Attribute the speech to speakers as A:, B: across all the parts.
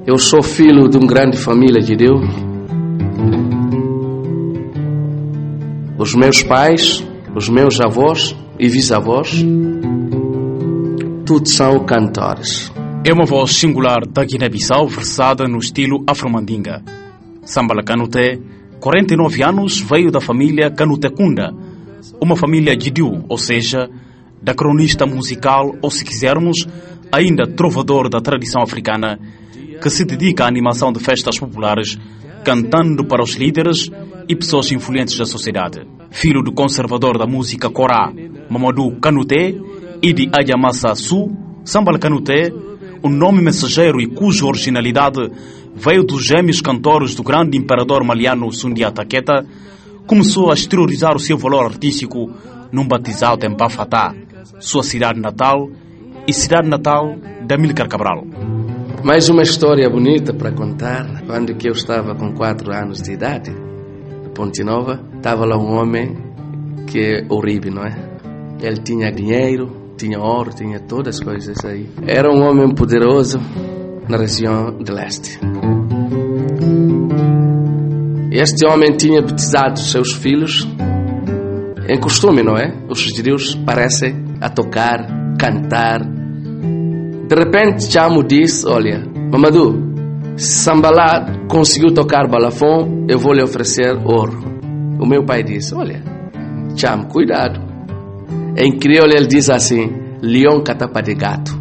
A: Eu sou filho de uma grande família de Deus. Os meus pais, os meus avós e bisavós, todos são cantores.
B: É uma voz singular da Guiné-Bissau versada no estilo afro-mandinga. Sambala Kanouté, 49 anos, veio da família Kanouté Kunda, uma família Didiu, ou seja, da cronista musical, ou se quisermos, ainda trovador da tradição africana, que se dedica à animação de festas populares, cantando para os líderes e pessoas influentes da sociedade. Filho do conservador da música Korá, Mamadou Kanouté, e de Ayamassa Su, Sambala Kanouté, um nome mensageiro e cuja originalidade veio dos gêmeos cantores do grande imperador maliano Sundiata Keita, começou a exteriorizar o seu valor artístico num batizado em Bafatá, sua cidade natal e cidade natal de Amílcar Cabral.
A: Mais uma história bonita para contar. Quando que eu estava com 4 anos de idade, em Ponte Nova, estava lá um homem que é horrível, não é? Ele tinha dinheiro, tinha ouro, tinha todas as coisas aí. Era um homem poderoso na região de leste. Este homem tinha batizado seus filhos em costume, não é? Os judeus parecem a tocar, cantar. De repente, Chamo disse: olha, Mamadou, se Sambalá conseguiu tocar balafon, eu vou lhe oferecer ouro. O meu pai disse: olha, Chamo, cuidado. Em crioulo ele diz assim: leão catapa de gato.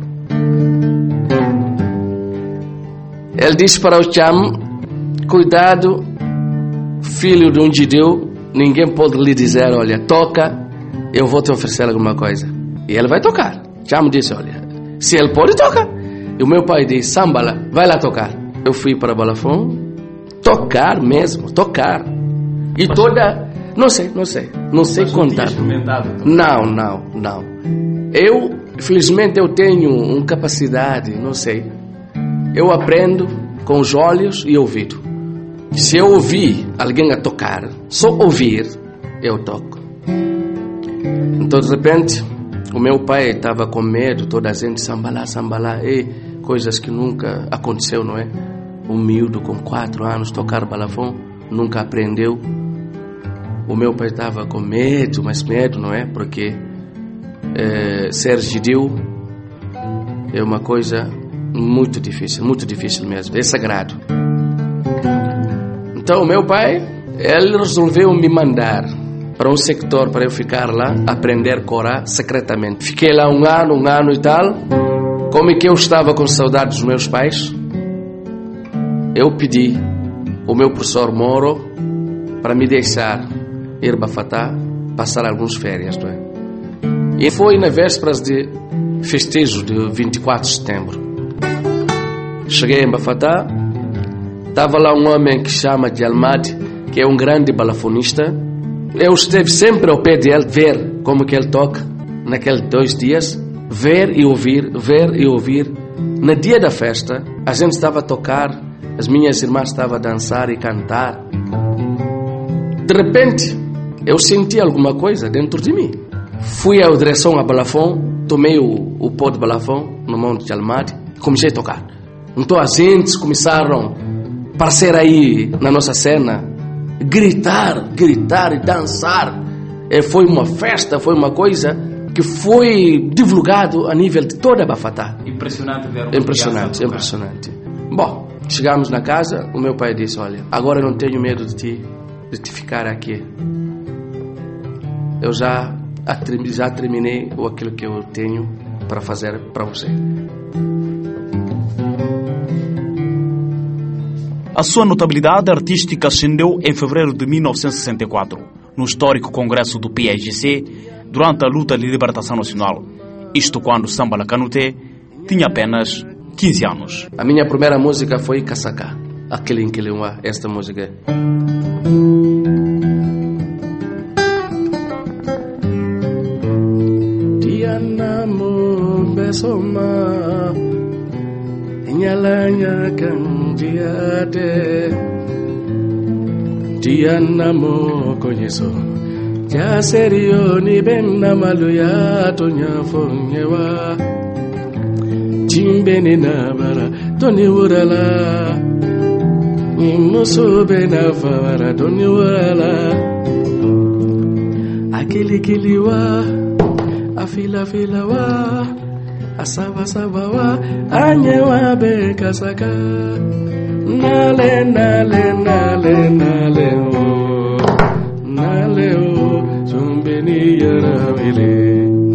A: Ele disse para o Chamo: cuidado, filho de um judeu, ninguém pode lhe dizer: olha, toca, eu vou te oferecer alguma coisa. E ele vai tocar. Chamo disse: olha, se ele pode, toca. E o meu pai disse: Sambala, vai lá tocar. Eu fui para Balafon, tocar mesmo, tocar. E toda... Não sei contar. Não. Felizmente eu tenho uma capacidade, não sei. Eu aprendo com os olhos e ouvido. Se eu ouvir alguém a tocar, só ouvir, eu toco. Então, de repente, o meu pai estava com medo, toda a gente sambalá, e coisas que nunca aconteceu, não é? Um miúdo com 4 anos tocar balafon, nunca aprendeu. O meu pai estava com medo, mas medo, não é? Porque ser judeu é uma coisa muito difícil mesmo, é sagrado. Então o meu pai, ele resolveu me mandar para um sector para eu ficar lá, aprender Corá secretamente. Fiquei lá um ano e tal. Como é que eu estava com saudade dos meus pais, eu pedi o meu professor Moro para me deixar ir a Bafatá, passar algumas férias, não é? E foi na vésperas de festejo de 24 de setembro. Cheguei em Bafatá, estava lá um homem que chama de Almad, que é um grande balafonista. Eu esteve sempre ao pé dele, ver como que ele toca naqueles 2 dias, ver e ouvir. No dia da festa, a gente estava a tocar, as minhas irmãs estavam a dançar e cantar. De repente, eu senti alguma coisa dentro de mim. Fui à direção a balafon, tomei o pó de balafon no monte de Almad, comecei a tocar. Então as gentes começaram a aparecer aí na nossa cena, gritar e dançar. Foi uma festa, foi uma coisa que foi divulgado a nível de toda a Bafatá. Impressionante. Bom, chegamos na casa, o meu pai disse: olha, agora eu não tenho medo de te ficar aqui. Eu já terminei aquilo que eu tenho para fazer para você.
B: A sua notabilidade artística ascendeu em fevereiro de 1964, no histórico congresso do PAIGC, durante a luta de libertação nacional. Isto quando Sambala Kanouté tinha apenas 15 anos.
A: A minha primeira música foi Kassaka, aquele em que esta música. Besoma nyalanya kandiate Diana mo konyeso ya serio ni benna maluya tonya fonyewa Jimbeni na bara Doni Urala, Moso Benavara, Doni Urala, Akili Kiliwa, Afila Filawa, Asava Savawa, Anyewa Bekasaka, Nale, Nale, Nale, Nale, Nale, Zumbeni Yaramile.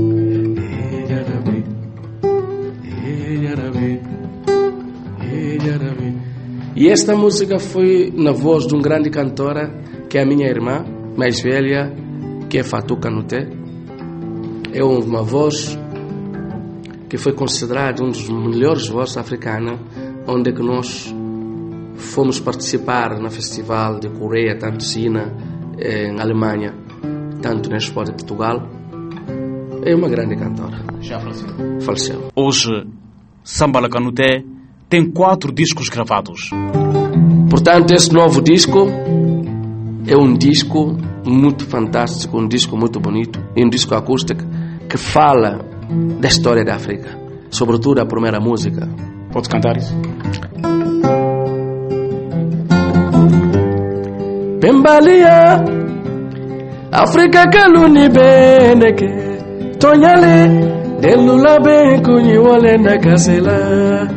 A: E esta música foi na voz de uma grande cantora, que é a minha irmã mais velha, que é Fatou Kanouté. É uma voz que foi considerada um dos melhores vozes africanos, onde que nós fomos participar no festival de Coreia, tanto China, em Alemanha, tanto na Expo de Portugal. É uma grande cantora.
B: Já faleceu.
A: Faleceu.
B: Hoje, Sambala Kanouté tem 4 discos gravados.
A: Portanto, esse novo disco é um disco muito fantástico, um disco muito bonito, e um disco acústico que fala da história da África, sobretudo a primeira música.
B: Pode cantar isso?
A: Bembalia, África kaluni beneke, tonyale, delula ben kunyi wale na kasela.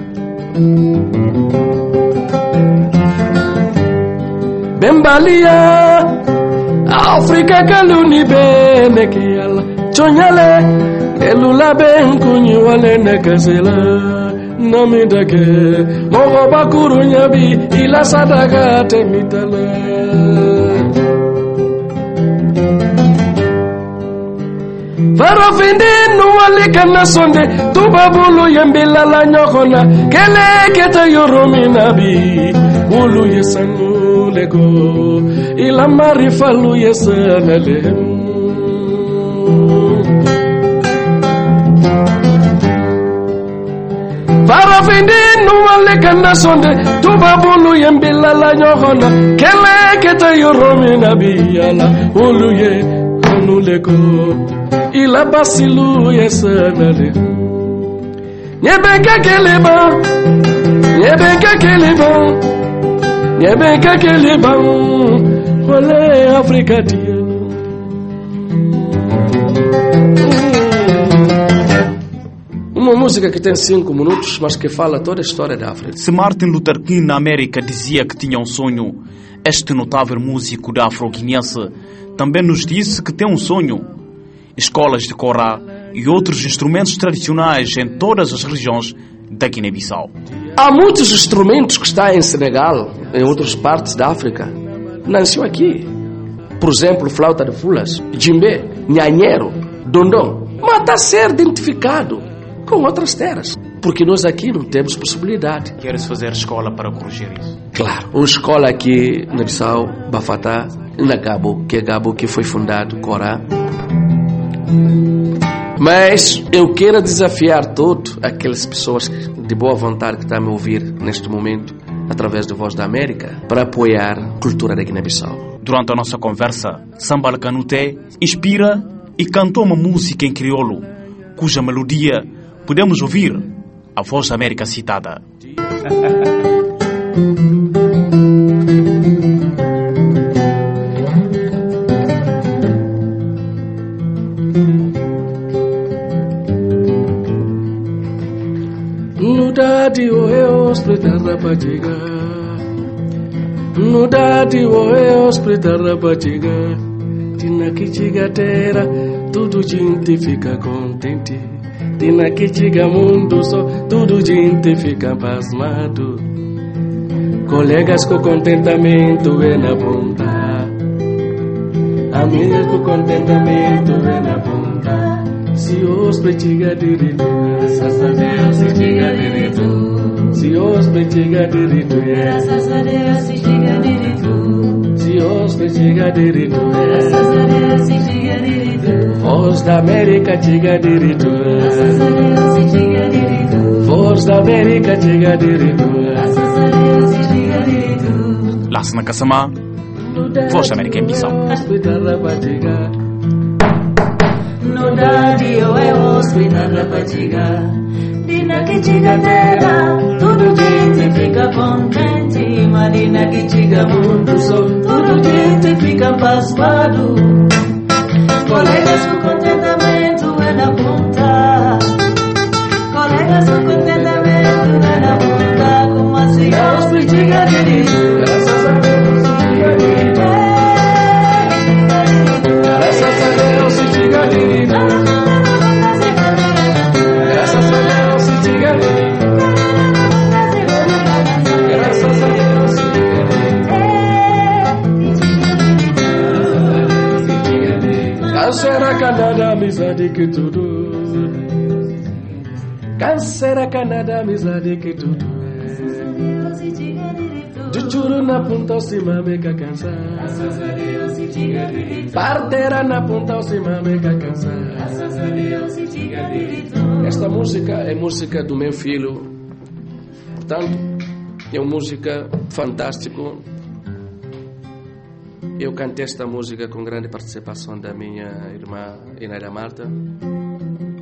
A: Bembalia, África kaluni beneke ala, tonyale, delula ben kunyi wale na kasela. Namidake, mogo bakuru nyabi, ila sadaka temitala. Farafindi nuwalika nasonde, tubabulu yembila la nyokona, kele keta yoromi nabi, ulu yesanu lego, ila marifalu yesanale. Farafindi nuwalika nasonde, tubabulu yembila la nyokona, kele keta yoromi nabi, ala ulu yesanu lego. Ila basilu yesanale. Nyebeka keleba, nyebeka keleba, nyebeka keleba. Olé África dia. Uma música que tem 5 minutos, mas que fala toda a história da África.
B: Se Martin Luther King na América dizia que tinha um sonho, este notável músico da afro-guinense também nos disse que tem um sonho: escolas de Corá e outros instrumentos tradicionais em todas as regiões da Guiné-Bissau.
A: Há muitos instrumentos que estão em Senegal, em outras partes da África. Nasceu aqui. Por exemplo, flauta de fulas, djembe, nhanheiro, dondom. Mas está a ser identificado com outras terras, porque nós aqui não temos possibilidade.
B: Queres fazer escola para corrigir isso?
A: Claro. Uma escola aqui na Bissau, Bafatá, na Gabo, que foi fundado, Corá. Mas eu quero desafiar todas aquelas pessoas de boa vontade que estão a me ouvir neste momento, através da Voz da América, para apoiar a cultura da Guiné-Bissau.
B: Durante a nossa conversa, Sambala Kanouté inspira e cantou uma música em crioulo, cuja melodia podemos ouvir a Voz da América citada.
A: Nudadi oeos pretara pachiga, nudadi oeos pretara pachiga. Tina kichiga terra, tudo gente fica contente. Tina kichiga mundo só, tudo gente fica pasmado. Colegas com contentamento é na ponta, amigos com contentamento é na ponta. Se os pretiga direito, graças a Deus se diga direito. Se os pretiga direito, graças a Deus se diga direito. Se os pretiga direito, graças a Deus se diga direito. Voz da América diga direito, graças a Deus se diga direito. Voz da América diga direito, graças a Deus se diga direito.
B: Lasna Kasama, Voz da América em Bissau.
C: No daddy o hospital rapatiga, Dina que chigatera, todo gente fica contente. Marina que chiga muito sol, todo gente fica pasmado. Colegas com contentamento é na ponta. Colegas com contentamento é na ponta. Como assim aos pedigadeiros? Graças a Deus, graças a Deus, pedigadeiros. Graças a Deus, pedigadeiros. Graças a Deus, pedigadeiros. Cansera Canada, amizade que tudo. Cansera Canada, amizade que tudo. Chuchuru na punta cima mega cansa. Parteira na punta cima mega cansa. Esta música é música do meu filho. Portanto, é uma música fantástica. Eu cantei esta música com grande participação da minha irmã Inália Marta.